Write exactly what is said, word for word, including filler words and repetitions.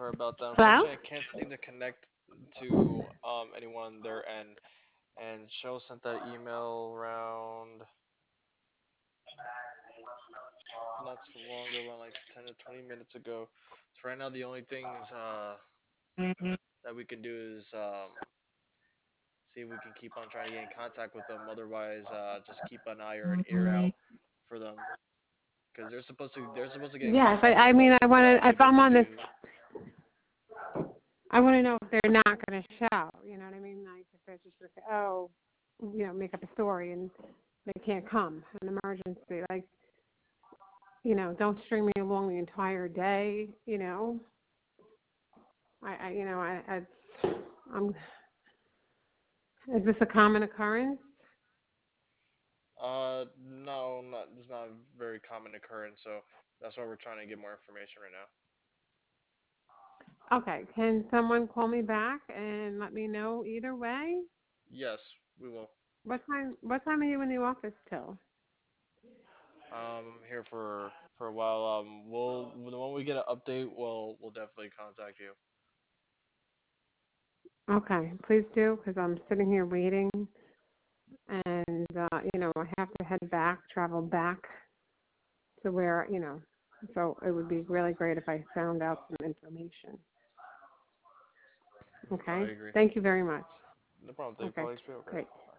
Sorry about that. Hello? Unfortunately, I can't seem to connect to um anyone there, and and Cheryl sent that email around not too long ago, around like ten to twenty minutes ago. So right now, the only things uh that we can do is um see if we can keep on trying to get in contact with them. Otherwise, uh, just keep an eye or an ear out for them because they're supposed to they're supposed to get in Yes, I, contact I with mean, us I if they're want to, if unable I'm to on this, do. I want to know if they're not going to show, you know what I mean? Like, if they're just going to say, oh, you know, make up a story and they can't come, an emergency. Like, you know, don't string me along the entire day, you know. I, I you know, I, I, I'm, is this a common occurrence? Uh, no, not it's not a very common occurrence, so that's why we're trying to get more information right now. Okay, can someone call me back and let me know either way? Yes, we will. What time, what time are you in the office till? Um, here for for a while. Um, we'll when we get an update, we'll we'll definitely contact you. Okay, please do, because I'm sitting here waiting, and, uh, you know, I have to head back, travel back to where, you know, so it would be really great if I found out some information. I Okay? agree. Thank you very much. No problem. Thank you for Okay, calling Spirit. great.